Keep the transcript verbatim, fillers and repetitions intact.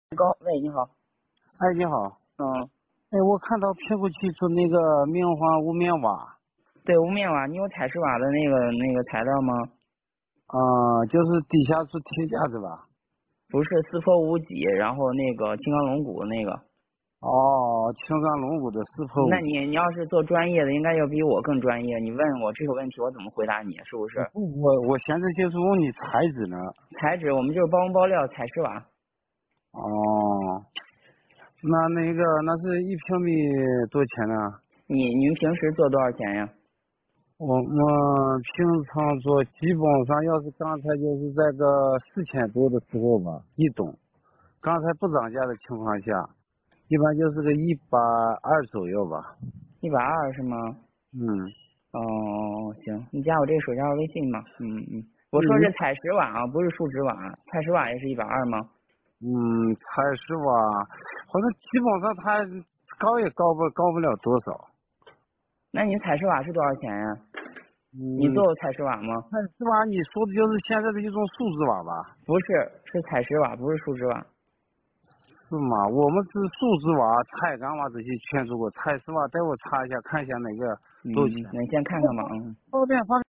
高，喂，你好。 哎，你好。 嗯， 哎，我看到评估器出那个明黄无棉瓦。 对，无面瓦，你有采石瓦的那个那个材料吗？ 啊、就是地下室铁架子吧？ 不是，四坡无脊，然后那个青钢龙骨那个。 哦，青钢龙骨的四坡五。 那你你要是做专业的，应该要比我更专业。你问我这个问题，我怎么回答你？是不是？ 不，我我现在就是问你材质呢。 材质，我们就是包工包料采石瓦。 哦，那那个那是一平米多少钱呢？ 你你们平时做多少钱呀？ 我们平常做基本上要是刚才就是在个四千多的时候吧，一吨。刚才不涨价的情况下，一般就是个一百二左右吧。 一百二是吗？ 嗯。 哦，行，你加我这个手机号微信吧。嗯嗯，我说你是采石瓦啊，不是树脂瓦。采石瓦也是一百二吗？ 嗯，采石瓦，好像基本上它高也高不高不了多少。 那你采石瓦是多少钱呀？你嗯， 做过采石瓦吗？ 采石瓦你说的就是现在的一种树脂瓦吧？ 不是，是采石瓦，不是树脂瓦。 是吗？我们是树脂瓦、彩钢瓦这些全做过，采石瓦带我查一下，看一下哪个嗯， 多少钱。 那你先看看吧，嗯。 方便方便。